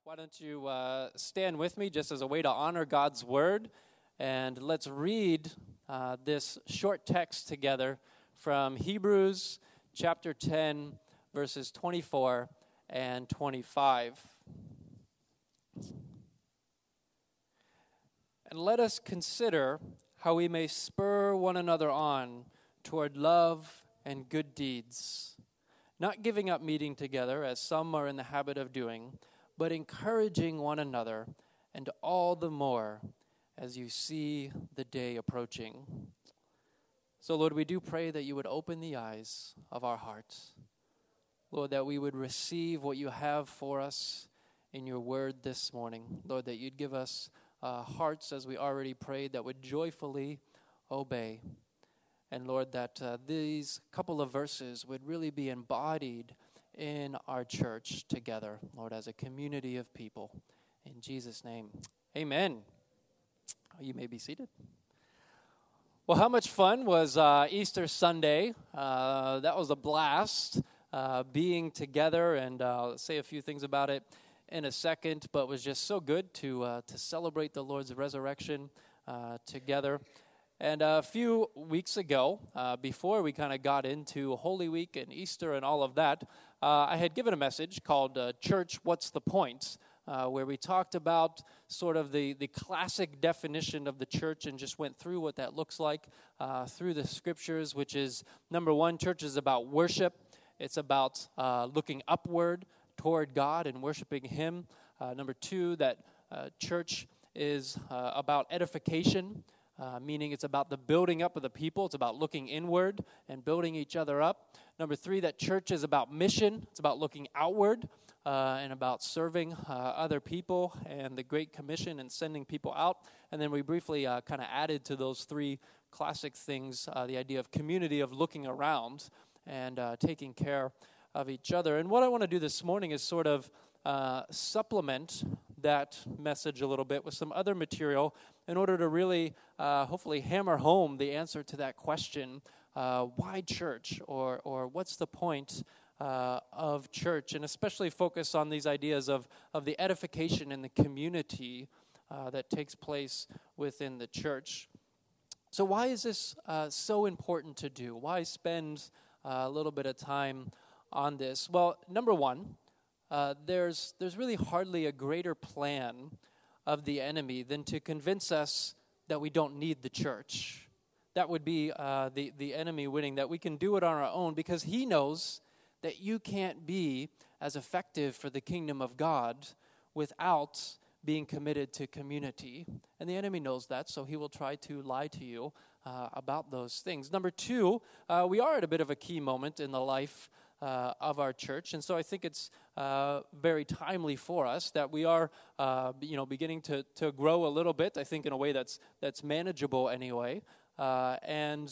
Why don't you stand with me just as a way to honor God's word, and let's read this short text together from Hebrews chapter 10, verses 24 and 25. And let us consider how we may spur one another on toward love and good deeds, not giving up meeting together as some are in the habit of doing, but encouraging one another, and all the more as you see the day approaching. So, Lord, we do pray that you would open the eyes of our hearts. Lord, that we would receive what you have for us in your word this morning. Lord, that you'd give us hearts, as we already prayed, that would joyfully obey. And Lord, that these couple of verses would really be embodied in our church together, Lord, as a community of people. In Jesus' name, amen. You may be seated. Well, how much fun was Easter Sunday? That was a blast, being together, and I'll say a few things about it in a second, but it was just so good to celebrate the Lord's resurrection together. And a few weeks ago, before we kind of got into Holy Week and Easter and all of that, I had given a message called Church, What's the Point? Where we talked about sort of the classic definition of the church and just went through what that looks like through the scriptures, which is, number one, church is about worship. It's about looking upward toward God and worshiping Him. Number two, that church is about edification. Meaning it's about the building up of the people. It's about looking inward and building each other up. Number three, that church is about mission. It's about looking outward and about serving other people and the Great Commission and sending people out. And then we briefly kind of added to those three classic things the idea of community, of looking around and taking care of each other. And what I want to do this morning is sort of supplement that message a little bit with some other material in order to really, hopefully, hammer home the answer to that question, why church, or what's the point of church, and especially focus on these ideas of the edification and the community that takes place within the church. So why is this so important to do? Why spend a little bit of time on this? Well, number one, there's really hardly a greater plan of the enemy than to convince us that we don't need the church. That would be the enemy winning, that we can do it on our own, because he knows that you can't be as effective for the kingdom of God without being committed to community. And the enemy knows that, so he will try to lie to you about those things. Number two, we are at a bit of a key moment in the life of our church, and so I think it's very timely for us that we are, beginning to grow a little bit. I think in a way that's manageable anyway, and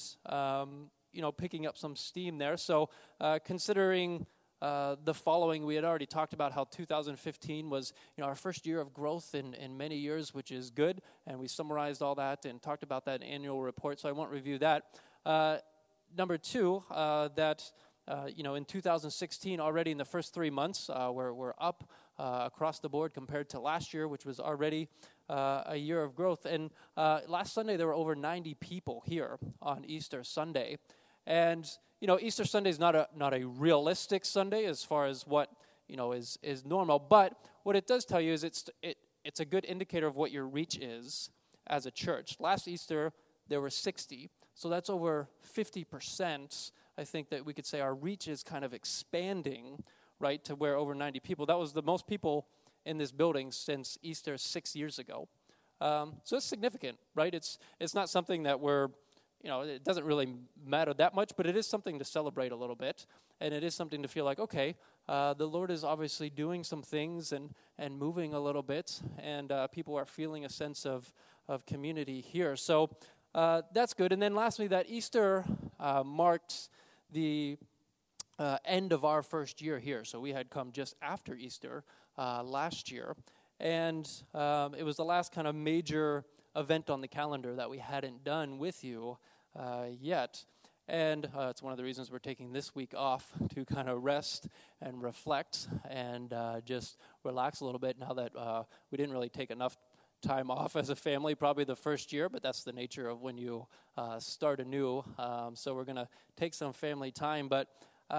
picking up some steam there. So, considering the following, we had already talked about how 2015 was, our first year of growth in many years, which is good, and we summarized all that and talked about that annual report. So I won't review that. Number two, that. In 2016, already in the first 3 months, we're up across the board compared to last year, which was already a year of growth. And last Sunday, there were over 90 people here on Easter Sunday. And, Easter Sunday is not a realistic Sunday as far as what, is normal. But what it does tell you is it's a good indicator of what your reach is as a church. Last Easter, there were 60. So that's over 50%. I think that we could say our reach is kind of expanding, right, to where over 90 people. That was the most people in this building since Easter 6 years ago. So it's significant, right? It's not something that we're, it doesn't really matter that much, but it is something to celebrate a little bit. And it is something to feel like, okay, the Lord is obviously doing some things and moving a little bit, and people are feeling a sense of community here. So that's good. And then lastly, that Easter marked the end of our first year here. So we had come just after Easter last year. And it was the last kind of major event on the calendar that we hadn't done with you yet. And it's one of the reasons we're taking this week off to kind of rest and reflect and just relax a little bit now that we didn't really take enough time off as a family, probably the first year, but that's the nature of when you start anew. So we're going to take some family time, but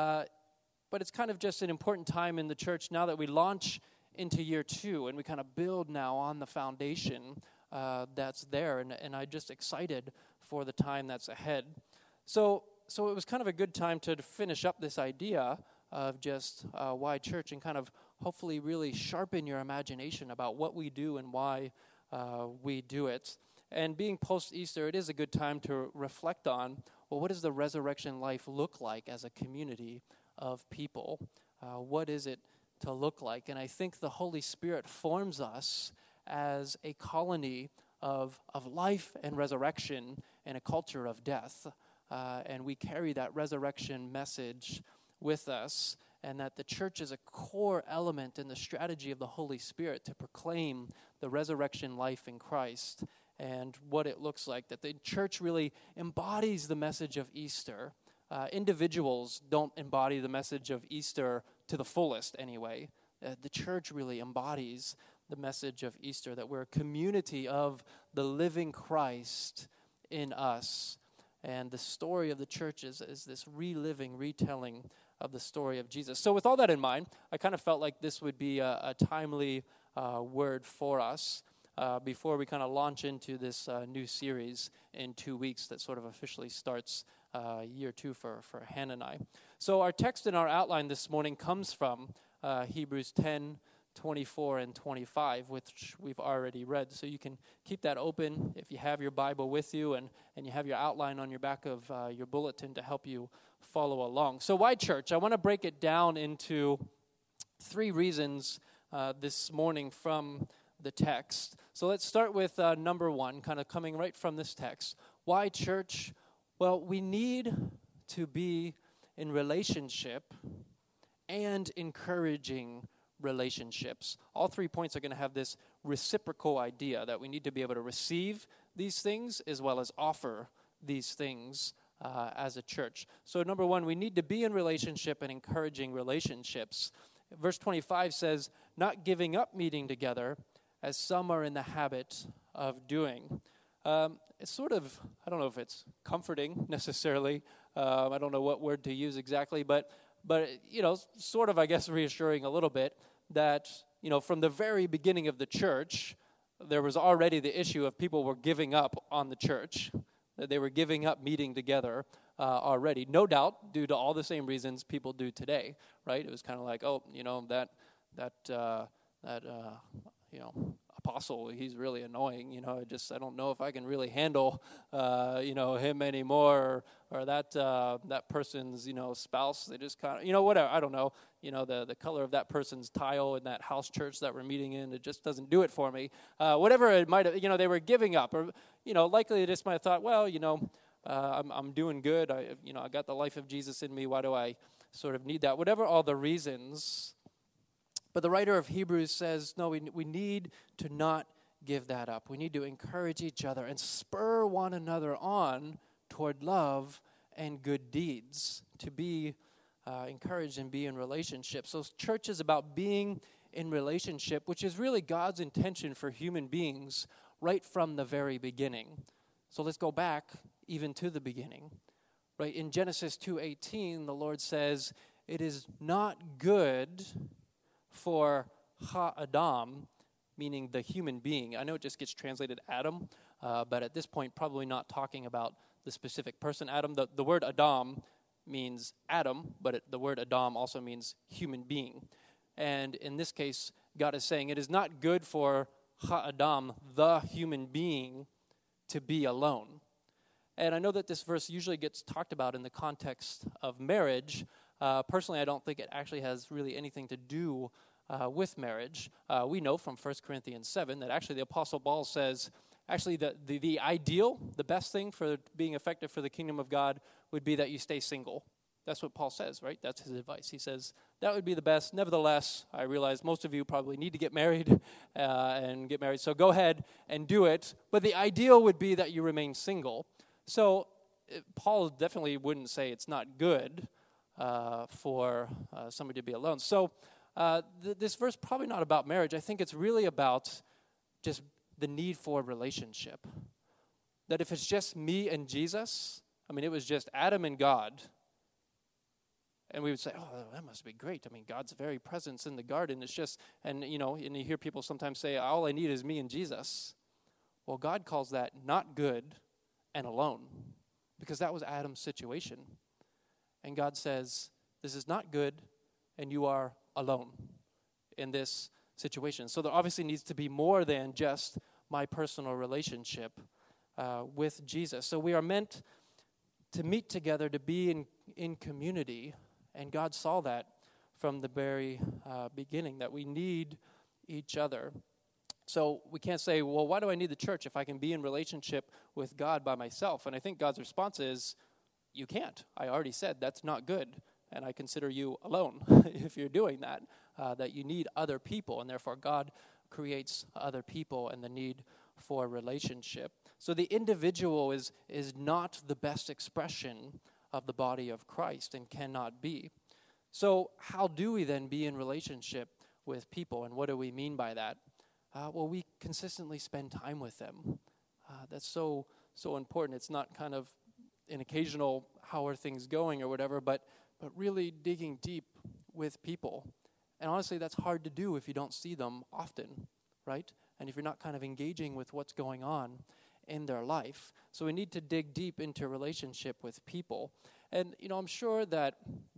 it's kind of just an important time in the church now that we launch into year 2 and we kind of build now on the foundation that's there, and I'm just excited for the time that's ahead. So it was kind of a good time to finish up this idea of just why church and kind of hopefully really sharpen your imagination about what we do and why we do it. And being post-Easter, it is a good time to reflect on, well, what does the resurrection life look like as a community of people? What is it to look like? And I think the Holy Spirit forms us as a colony of life and resurrection in a culture of death. And we carry that resurrection message with us, and that the church is a core element in the strategy of the Holy Spirit to proclaim the resurrection life in Christ and what it looks like, that the church really embodies the message of Easter. Individuals don't embody the message of Easter to the fullest anyway. The church really embodies the message of Easter, that we're a community of the living Christ in us. And the story of the church is this reliving, retelling of the story of Jesus. So with all that in mind, I kind of felt like this would be a timely word for us before we kind of launch into this new series in 2 weeks that sort of officially starts year 2 for Hannah and I. So our text in our outline this morning comes from Hebrews 10, 24 and 25, which we've already read. So you can keep that open if you have your Bible with you, and you have your outline on your back of your bulletin to help you follow along. So why church? I want to break it down into 3 reasons this morning from the text. So let's start with number 1, kind of coming right from this text. Why church? Well, we need to be in relationship and encouraging relationships. All 3 points are going to have this reciprocal idea that we need to be able to receive these things as well as offer these things as a church. So number 1, we need to be in relationship and encouraging relationships. Verse 25 says, not giving up meeting together as some are in the habit of doing. It's sort of, I don't know if it's comforting necessarily. I don't know what word to use exactly, but sort of, I guess, reassuring a little bit that, from the very beginning of the church, there was already the issue of people were giving up on the church, that they were giving up meeting together already. No doubt, due to all the same reasons people do today, right? It was kind of like, that apostle, he's really annoying, I don't know if I can really handle, him anymore, or that person's, spouse, they just kind of, whatever, I don't know, the color of that person's tile in that house church that we're meeting in, it just doesn't do it for me. Whatever it might have, they were giving up, or, likely they just might have thought, well, I'm doing good, I got the life of Jesus in me, why do I sort of need that? Whatever all the reasons. But the writer of Hebrews says, no, we need to not give that up. We need to encourage each other and spur one another on toward love and good deeds, to be encouraged and be in relationship. So church is about being in relationship, which is really God's intention for human beings right from the very beginning. So let's go back even to the beginning. Right, in Genesis 2:18, the Lord says, it is not good for Ha-Adam, meaning the human being. I know it just gets translated Adam, but at this point, probably not talking about the specific person Adam. The word Adam means Adam, but the word Adam also means human being. And in this case, God is saying it is not good for Ha-Adam, the human being, to be alone. And I know that this verse usually gets talked about in the context of marriage. Personally, I don't think it actually has really anything to do with marriage. We know from 1 Corinthians 7 that actually the Apostle Paul says, actually the ideal, the best thing for being effective for the kingdom of God would be that you stay single. That's what Paul says, right? That's his advice. He says, that would be the best. Nevertheless, I realize most of you probably need to get married so go ahead and do it. But the ideal would be that you remain single. So Paul definitely wouldn't say it's not good for somebody to be alone. So this verse probably not about marriage. I think it's really about just the need for a relationship. That if it's just me and Jesus, I mean, it was just Adam and God, and we would say, oh, that must be great. I mean, God's very presence in the garden. It's just, and you hear people sometimes say, all I need is me and Jesus. Well, God calls that not good and alone, because that was Adam's situation. And God says, this is not good, and you are alone in this situation. So there obviously needs to be more than just my personal relationship with Jesus. So we are meant to meet together, to be in community, and God saw that from the very beginning, that we need each other. So we can't say, well, why do I need the church if I can be in relationship with God by myself? And I think God's response is, you can't. I already said that's not good, and I consider you alone if you're doing that, that you need other people, and therefore God creates other people and the need for a relationship. So the individual is not the best expression of the body of Christ and cannot be. So how do we then be in relationship with people, and what do we mean by that? Well, we consistently spend time with them. That's so important. It's not kind of an occasional how are things going or whatever, but really digging deep with people. And honestly, that's hard to do if you don't see them often, right? And if you're not kind of engaging with what's going on in their life. So we need to dig deep into relationship with people. And, I'm sure that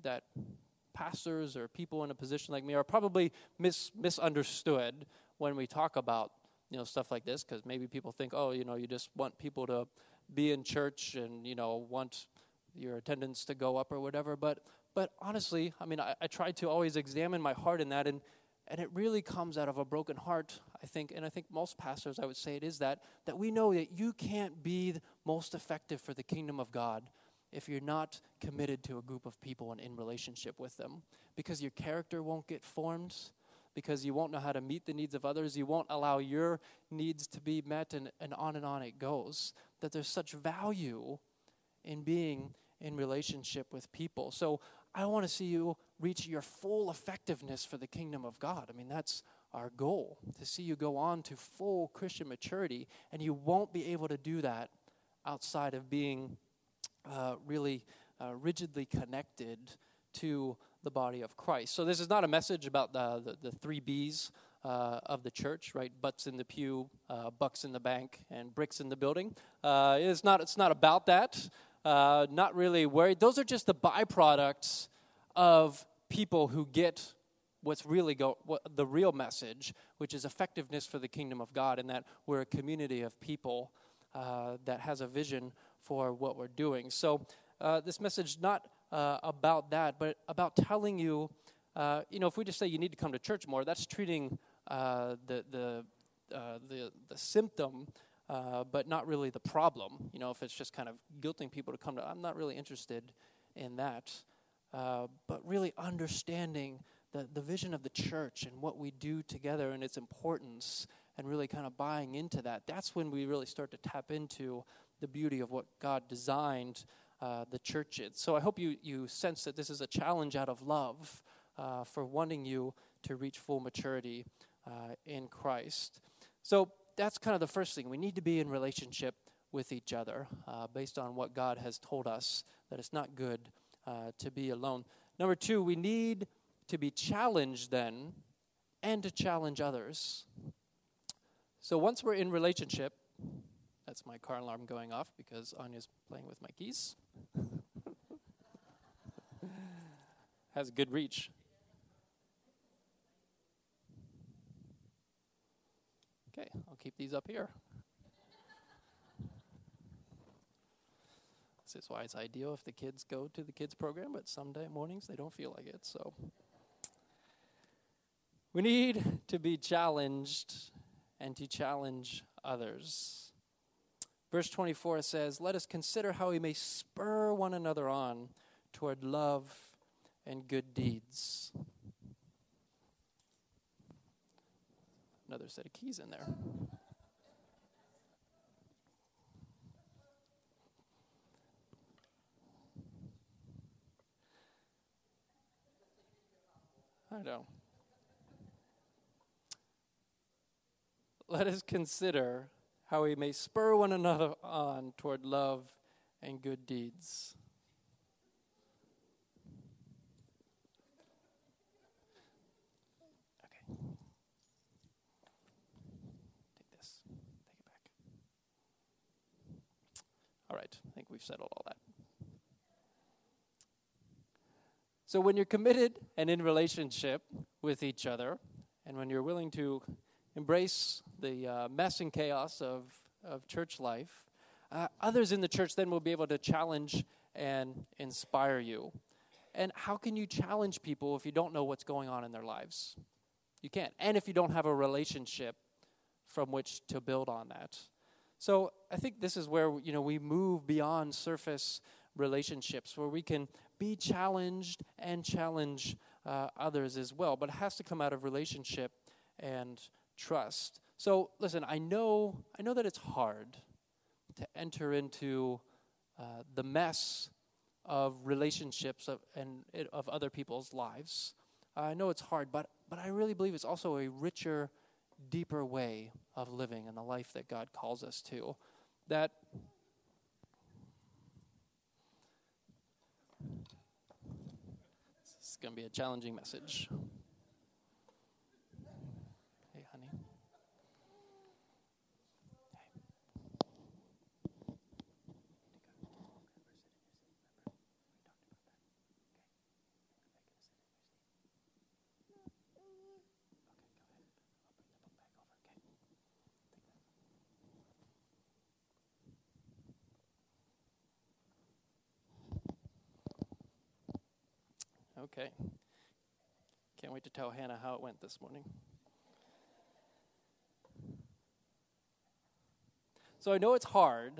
pastors or people in a position like me are probably misunderstood when we talk about, stuff like this, because maybe people think, oh, you just want people to be in church and, want your attendance to go up or whatever. But honestly, I mean, I try to always examine my heart in that, and it really comes out of a broken heart, I think, and I think most pastors, I would say it is that we know that you can't be most effective for the kingdom of God if you're not committed to a group of people and in relationship with them, because your character won't get formed, because you won't know how to meet the needs of others, you won't allow your needs to be met, and on it goes, that there's such value in being in relationship with people. So I want to see you reach your full effectiveness for the kingdom of God. I mean, that's our goal, to see you go on to full Christian maturity, and you won't be able to do that outside of being really rigidly connected to the body of Christ. So this is not a message about the 3 B's of the church, right? Butts in the pew, bucks in the bank, and bricks in the building. It's not about that. Not really worried. Those are just the byproducts of people who get what's really the real message, which is effectiveness for the kingdom of God, and that we're a community of people that has a vision for what we're doing. So this message not about that, but about telling you, if we just say you need to come to church more, that's treating the symptom, but not really the problem. If it's just kind of guilting people to come to, I'm not really interested in that. But really understanding the vision of the church and what we do together and its importance, and really kind of buying into that. That's when we really start to tap into the beauty of what God designed the church is. So I hope you sense that this is a challenge out of love for wanting you to reach full maturity in Christ. So that's kind of the first thing. We need to be in relationship with each other based on what God has told us, that it's not good to be alone. Number 2, we need to be challenged then, and to challenge others. So once we're in relationship, that's my car alarm going off because Anya's playing with my keys. Has a good reach. Okay, I'll keep these up here. This is why it's ideal if the kids go to the kids program, but some mornings they don't feel like it. So we need to be challenged and to challenge others. Verse 24 says, "Let us consider how we may spur one another on toward love and good deeds." Another set of keys in there. I know. Let us consider how we may spur one another on toward love and good deeds. Okay. Take this. Take it back. All right. I think we've settled all that. So when you're committed and in relationship with each other, and when you're willing to embrace the mess and chaos of church life, others in the church then will be able to challenge and inspire you. And how can you challenge people if you don't know what's going on in their lives? You can't. And if you don't have a relationship from which to build on that. So I think this is where, we move beyond surface relationships, where we can be challenged and challenge others as well. But it has to come out of relationship and trust. So listen, I know that it's hard to enter into the mess of relationships of other people's lives. I know it's hard, but I really believe it's also a richer, deeper way of living in the life that God calls us to. That this is going to be a challenging message. Hey, honey. Okay. Can't wait to tell Hannah how it went this morning. So I know it's hard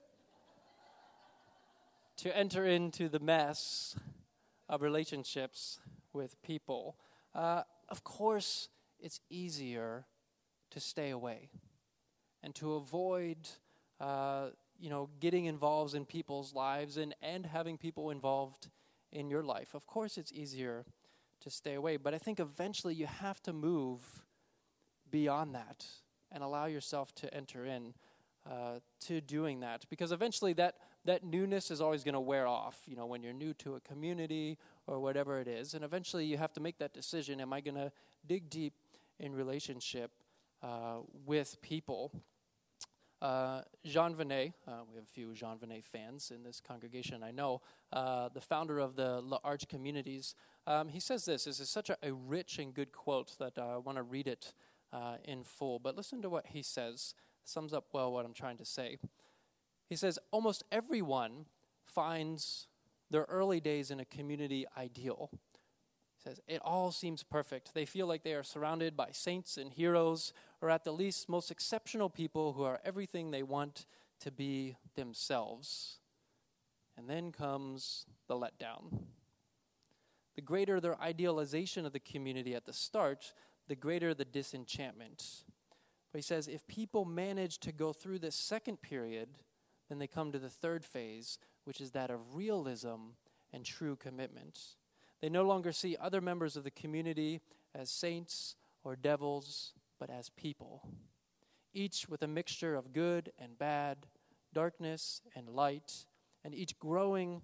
to enter into the mess of relationships with people. Of course, it's easier to stay away and to avoid, getting involved in people's lives and having people involved in your life. Of course, it's easier to stay away, but I think eventually you have to move beyond that and allow yourself to enter in to doing that, because eventually that newness is always going to wear off, when you're new to a community or whatever it is, and eventually you have to make that decision. Am I going to dig deep in relationship with people? Jean Vanier, we have a few Jean Vanier fans in this congregation, I know, the founder of the L'Arche Communities, he says this. This is such a rich and good quote that I want to read it in full. But listen to what he says. It sums up well what I'm trying to say. He says, almost everyone finds their early days in a community ideal. He says, it all seems perfect. They feel like they are surrounded by saints and heroes, or at the least most exceptional people who are everything they want to be themselves. And then comes the letdown. The greater their idealization of the community at the start, the greater the disenchantment. But he says, if people manage to go through this second period, then they come to the third phase, which is that of realism and true commitment. They no longer see other members of the community as saints or devils, but as people, each with a mixture of good and bad, darkness and light, and each growing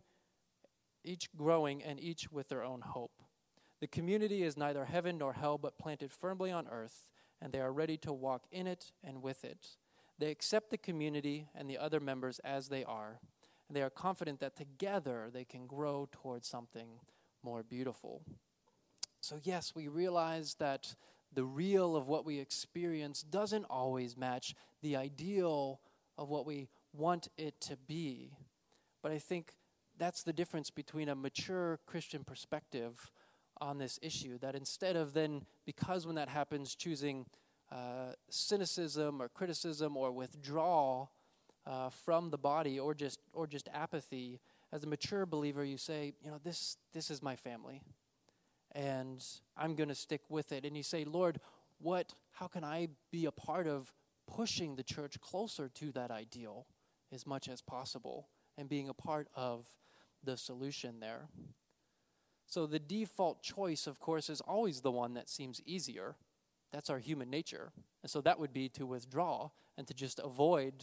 and each with their own hope. The community is neither heaven nor hell, but planted firmly on earth, and they are ready to walk in it and with it. They accept the community and the other members as they are, and they are confident that together they can grow towards something more beautiful. So yes, we realize that the real of what we experience doesn't always match the ideal of what we want it to be. But I think that's the difference between a mature Christian perspective on this issue, that instead of then, because when that happens, choosing cynicism or criticism or withdrawal from the body or just apathy, as a mature believer, you say, this is my family, and I'm going to stick with it. And you say, Lord, how can I be a part of pushing the church closer to that ideal as much as possible and being a part of the solution there? So the default choice, of course, is always the one that seems easier. That's our human nature. And so that would be to withdraw and to just avoid,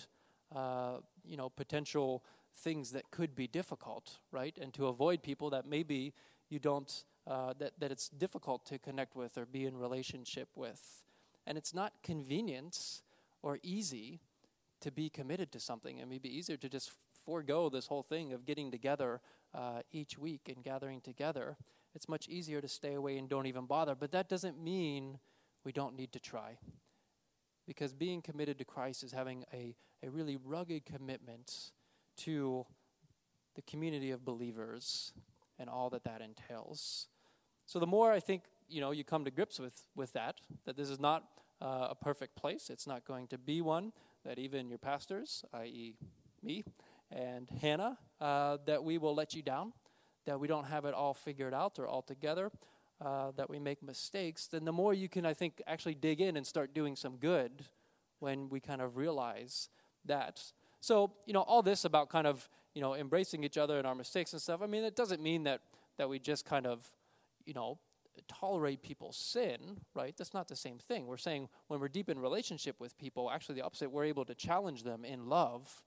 potential things that could be difficult, right? And to avoid people that maybe you don't, that it's difficult to connect with or be in relationship with. And it's not convenient or easy to be committed to something. It may be easier to just forego this whole thing of getting together each week and gathering together. It's much easier to stay away and don't even bother. But that doesn't mean we don't need to try. Because being committed to Christ is having a really rugged commitment to the community of believers and all that entails. So the more I think, you come to grips with that this is not a perfect place. It's not going to be one that even your pastors, i.e. me and Hannah, that we will let you down, that we don't have it all figured out or all together, that we make mistakes, then the more you can, I think, actually dig in and start doing some good when we kind of realize that. So, all this about kind of, embracing each other and our mistakes and stuff, I mean, it doesn't mean that we just kind of, tolerate people's sin, right? That's not the same thing. We're saying when we're deep in relationship with people, actually the opposite, we're able to challenge them in love,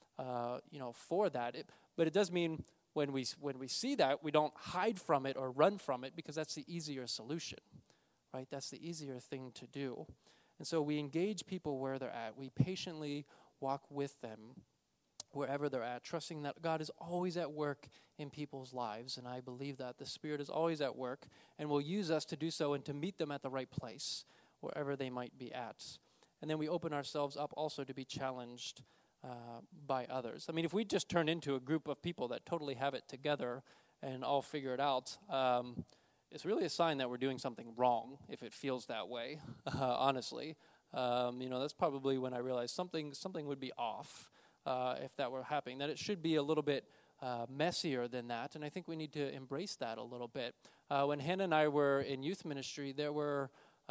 for that. But it does mean when we see that, we don't hide from it or run from it, because that's the easier solution, right? That's the easier thing to do. And so we engage people where they're at. We patiently walk with them wherever they're at, trusting that God is always at work in people's lives. And I believe that the Spirit is always at work and will use us to do so and to meet them at the right place, wherever they might be at. And then we open ourselves up also to be challenged by others. I mean, if we just turn into a group of people that totally have it together and all figure it out, it's really a sign that we're doing something wrong if it feels that way, honestly. That's probably when I realized something would be off if that were happening, that it should be a little bit messier than that, and I think we need to embrace that a little bit. When Hannah and I were in youth ministry, there were,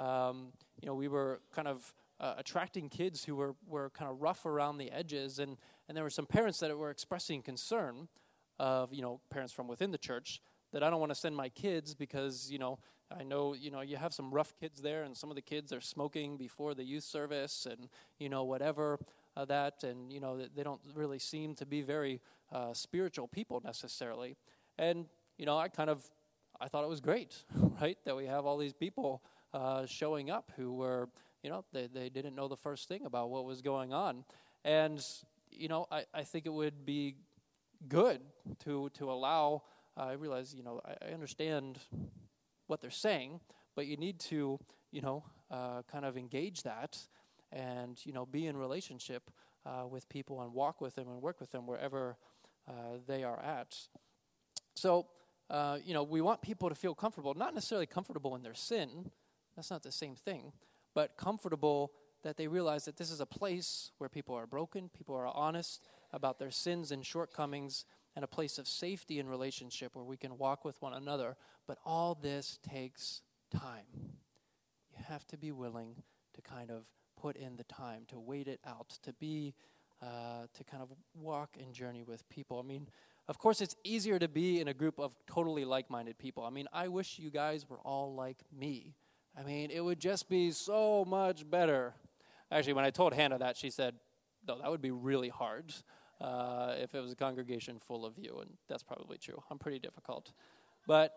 we were kind of attracting kids who were kind of rough around the edges, and there were some parents that were expressing concern of, parents from within the church, that I don't want to send my kids because, I know, you have some rough kids there, and some of the kids are smoking before the youth service, and, whatever that, and, they don't really seem to be very spiritual people necessarily. And, I thought it was great, right, that we have all these people showing up who were, they didn't know the first thing about what was going on. And, I think it would be good to allow, I realize, I understand what they're saying, but you need to, kind of engage that and, be in relationship with people and walk with them and work with them wherever they are at. So, we want people to feel comfortable, not necessarily comfortable in their sin. That's not the same thing, but comfortable that they realize that this is a place where people are broken, people are honest about their sins and shortcomings, and a place of safety in relationship where we can walk with one another. But all this takes time. You have to be willing to kind of put in the time, to wait it out, to be, to kind of walk and journey with people. I mean, of course, it's easier to be in a group of totally like-minded people. I mean, I wish you guys were all like me. I mean, it would just be so much better. Actually, when I told Hannah that, she said, no, that would be really hard if it was a congregation full of you, and that's probably true. I'm pretty difficult. But,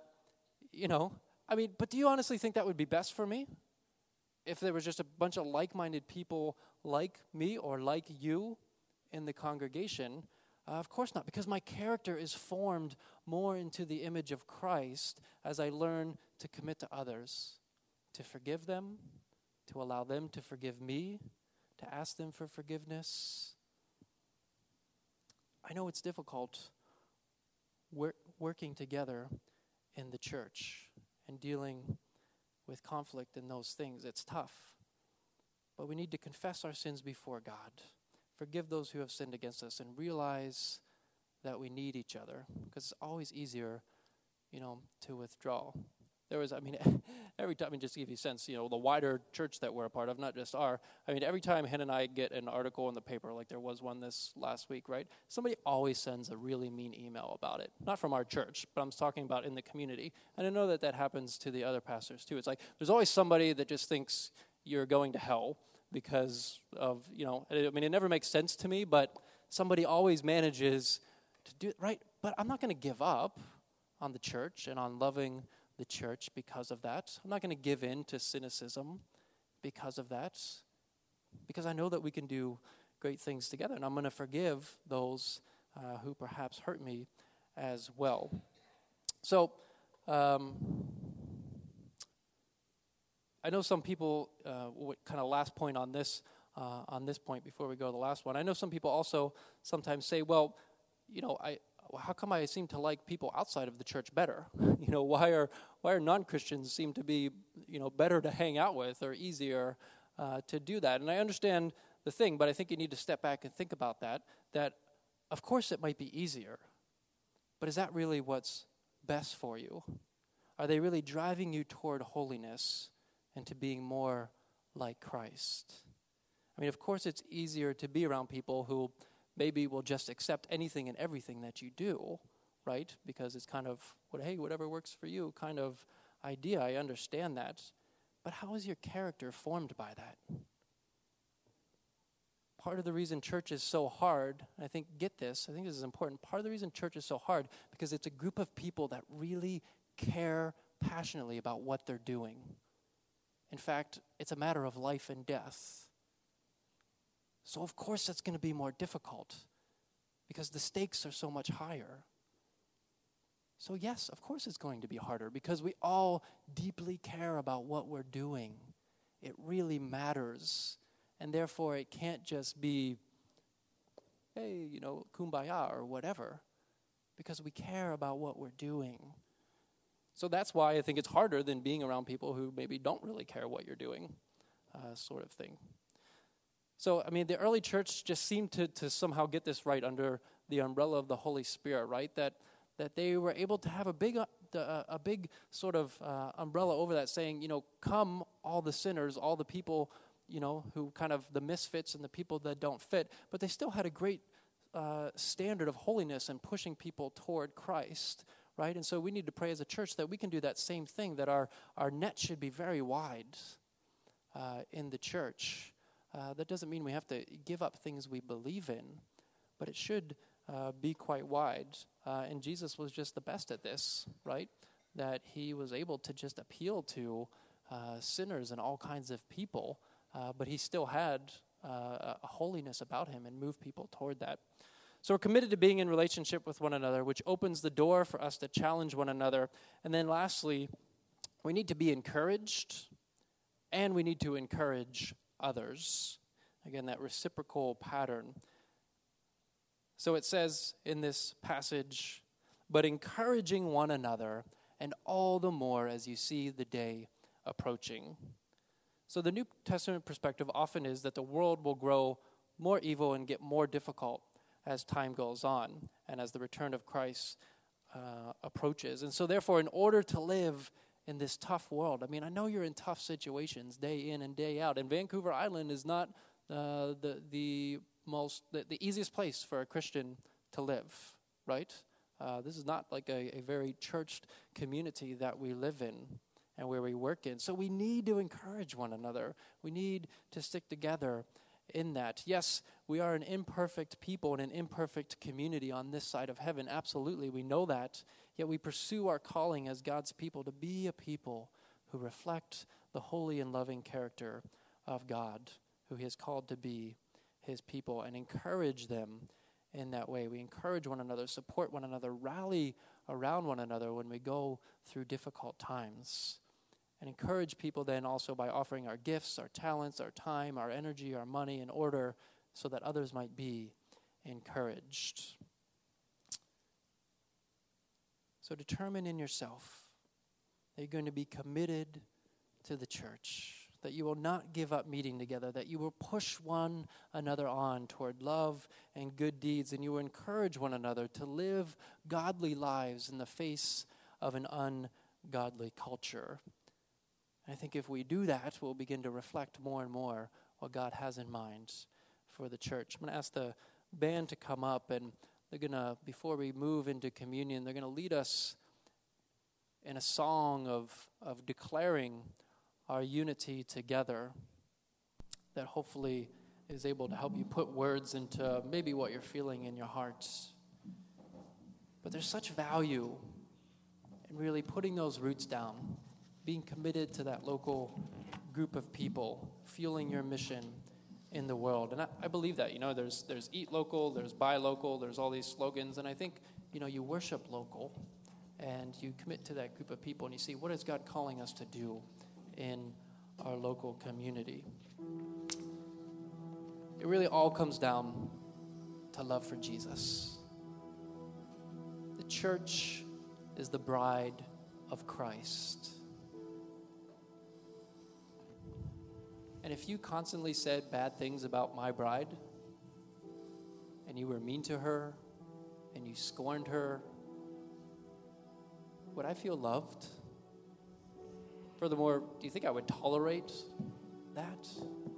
but do you honestly think that would be best for me? If there was just a bunch of like-minded people like me or like you in the congregation? Of course not, because my character is formed more into the image of Christ as I learn to commit to others, to forgive them, to allow them to forgive me, to ask them for forgiveness. I know it's difficult working together in the church and dealing with conflict and those things. It's tough. But we need to confess our sins before God, forgive those who have sinned against us, and realize that we need each other, because it's always easier, to withdraw. there was, every time, just to give you a sense, the wider church that we're a part of, not just every time Hen and I get an article in the paper, like there was one this last week, right? Somebody always sends a really mean email about it. Not from our church, but I'm talking about in the community. And I know that happens to the other pastors too. It's like, there's always somebody that just thinks you're going to hell because of, it never makes sense to me, but somebody always manages to do it, right? But I'm not going to give up on the church and on loving the church because of that. I'm not going to give in to cynicism because of that, because I know that we can do great things together, and I'm going to forgive those who perhaps hurt me as well. So, I know some people, kind of last point on this point before we go to the last one, I know some people also sometimes say, well, how come I seem to like people outside of the church better? Why are non-Christians seem to be, better to hang out with or easier to do that? And I understand the thing, but I think you need to step back and think about that of course it might be easier, but is that really what's best for you? Are they really driving you toward holiness and to being more like Christ? Of course it's easier to be around people who maybe will just accept anything and everything that you do, right? Because it's kind of, whatever works for you kind of idea. I understand that. But how is your character formed by that? Part of the reason church is so hard, I think this is important, part of the reason church is so hard because it's a group of people that really care passionately about what they're doing. In fact, it's a matter of life and death. So of course that's going to be more difficult because the stakes are so much higher. So yes, of course it's going to be harder because we all deeply care about what we're doing. It really matters. And therefore it can't just be, hey, kumbaya or whatever, because we care about what we're doing. So that's why I think it's harder than being around people who maybe don't really care what you're doing, sort of thing. So, the early church just seemed to somehow get this right under the umbrella of the Holy Spirit, right? That they were able to have a big sort of umbrella over that, saying, come all the sinners, all the people, who kind of the misfits and the people that don't fit, but they still had a great standard of holiness and pushing people toward Christ, right? And so we need to pray as a church that we can do that same thing, that our net should be very wide in the church. That doesn't mean we have to give up things we believe in, but it should be quite wide. And Jesus was just the best at this, right? That he was able to just appeal to sinners and all kinds of people, but he still had a holiness about him and moved people toward that. So we're committed to being in relationship with one another, which opens the door for us to challenge one another. And then lastly, we need to be encouraged, and we need to encourage others. Again, that reciprocal pattern. So it says in this passage, but encouraging one another, and all the more as you see the day approaching. So the New Testament perspective often is that the world will grow more evil and get more difficult as time goes on and as the return of Christ approaches. And so therefore, in order to live in this tough world. I know you're in tough situations day in and day out, and Vancouver Island is not the easiest place for a Christian to live, right? This is not like a very churched community that we live in and where we work in. So we need to encourage one another. We need to stick together in that. Yes, we are an imperfect people and an imperfect community on this side of heaven. Absolutely, we know that. Yet we pursue our calling as God's people to be a people who reflect the holy and loving character of God, who he has called to be his people, and encourage them in that way. We encourage one another, support one another, rally around one another when we go through difficult times. And encourage people then also by offering our gifts, our talents, our time, our energy, our money in order so that others might be encouraged. So determine in yourself that you're going to be committed to the church, that you will not give up meeting together, that you will push one another on toward love and good deeds, and you will encourage one another to live godly lives in the face of an godly culture. And I think if we do that, we'll begin to reflect more and more what God has in mind for the church. I'm going to ask the band to come up, and they're going to, before we move into communion, they're going to lead us in a song of declaring our unity together that hopefully is able to help you put words into maybe what you're feeling in your hearts. But there's such value in really putting those roots down, being committed to that local group of people, fueling your mission in the world. And I believe that, there's eat local, there's buy local, there's all these slogans, and I think, you worship local, and you commit to that group of people, and you see, what is God calling us to do in our local community? It really all comes down to love for Jesus. The church is the bride of Christ. And if you constantly said bad things about my bride, and you were mean to her, and you scorned her, would I feel loved? Furthermore, do you think I would tolerate that?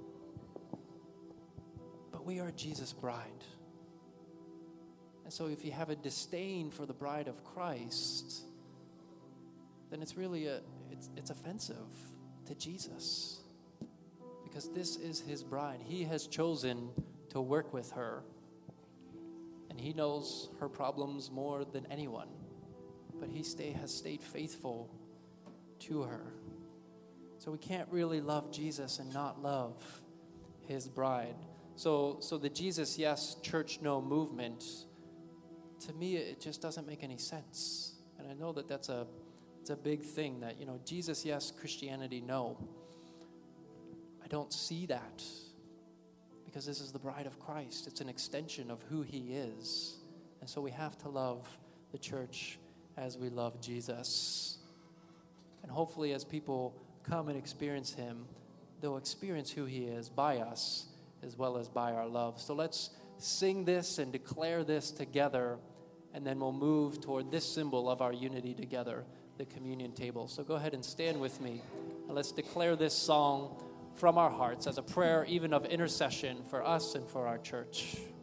But we are Jesus' bride. And so if you have a disdain for the bride of Christ, then it's really it's offensive to Jesus. Because this is his bride. He has chosen to work with her. And he knows her problems more than anyone. But he has stayed faithful to her. So we can't really love Jesus and not love his bride. So the Jesus Yes, Church No movement, to me, it just doesn't make any sense. And I know that it's a big thing that, Jesus Yes, Christianity No. I don't see that because this is the bride of Christ. It's an extension of who he is. And so we have to love the church as we love Jesus. And hopefully as people come and experience him, they'll experience who he is by us as well as by our love. So let's sing this and declare this together, and then we'll move toward this symbol of our unity together, the communion table. So go ahead and stand with me, and let's declare this song from our hearts as a prayer even of intercession for us and for our church.